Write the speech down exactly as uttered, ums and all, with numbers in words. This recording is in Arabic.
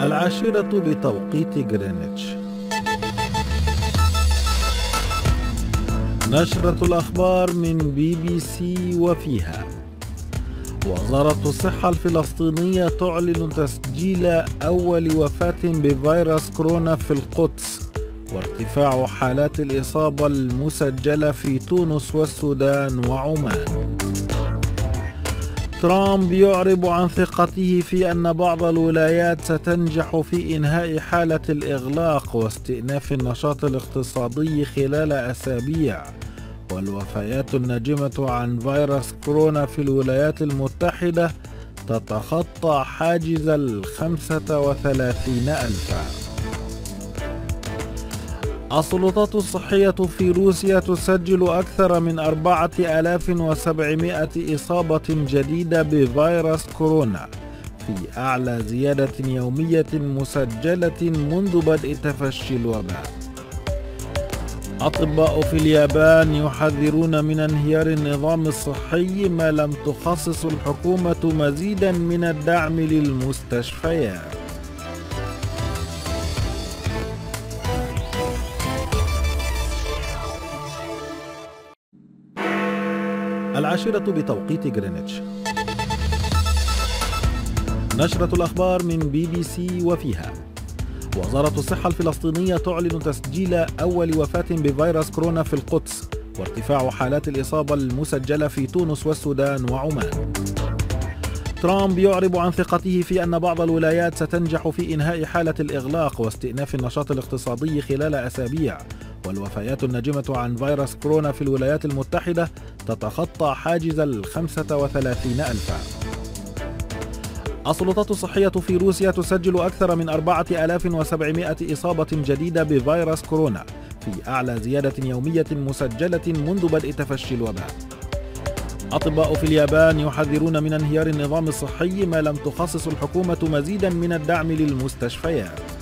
العاشرة بتوقيت جرينتش. نشرة الأخبار من بي بي سي وفيها: وزارة الصحة الفلسطينية تعلن تسجيل أول وفاة بفيروس كورونا في القدس، وارتفاع حالات الإصابة المسجلة في تونس والسودان وعمان. ترامب يعرب عن ثقته في أن بعض الولايات ستنجح في إنهاء حالة الإغلاق واستئناف النشاط الاقتصادي خلال أسابيع. والوفيات الناجمة عن فيروس كورونا في الولايات المتحدة تتخطى حاجز الخمسة وثلاثين ألفا. السلطات الصحية في روسيا تسجل أكثر من أربعة آلاف وسبعمائة إصابة جديدة بفيروس كورونا، في أعلى زيادة يومية مسجلة منذ بدء تفشي الوباء. أطباء في اليابان يحذرون من انهيار النظام الصحي ما لم تخصص الحكومة مزيدا من الدعم للمستشفيات. العاشرة بتوقيت جرينتش. نشرة الأخبار من بي بي سي وفيها: وزارة الصحة الفلسطينية تعلن تسجيل أول وفاة بفيروس كورونا في القدس، وارتفاع حالات الإصابة المسجلة في تونس والسودان وعمان. ترامب يعرب عن ثقته في أن بعض الولايات ستنجح في إنهاء حالة الإغلاق واستئناف النشاط الاقتصادي خلال أسابيع. والوفيات الناجمة عن فيروس كورونا في الولايات المتحدة تتخطى حاجز الخمسة وثلاثين ألفا. السلطات الصحية في روسيا تسجل أكثر من أربعة آلاف وسبعمائة إصابة جديدة بفيروس كورونا، في أعلى زيادة يومية مسجلة منذ بدء تفشي الوباء. أطباء في اليابان يحذرون من انهيار النظام الصحي ما لم تخصص الحكومة مزيدا من الدعم للمستشفيات.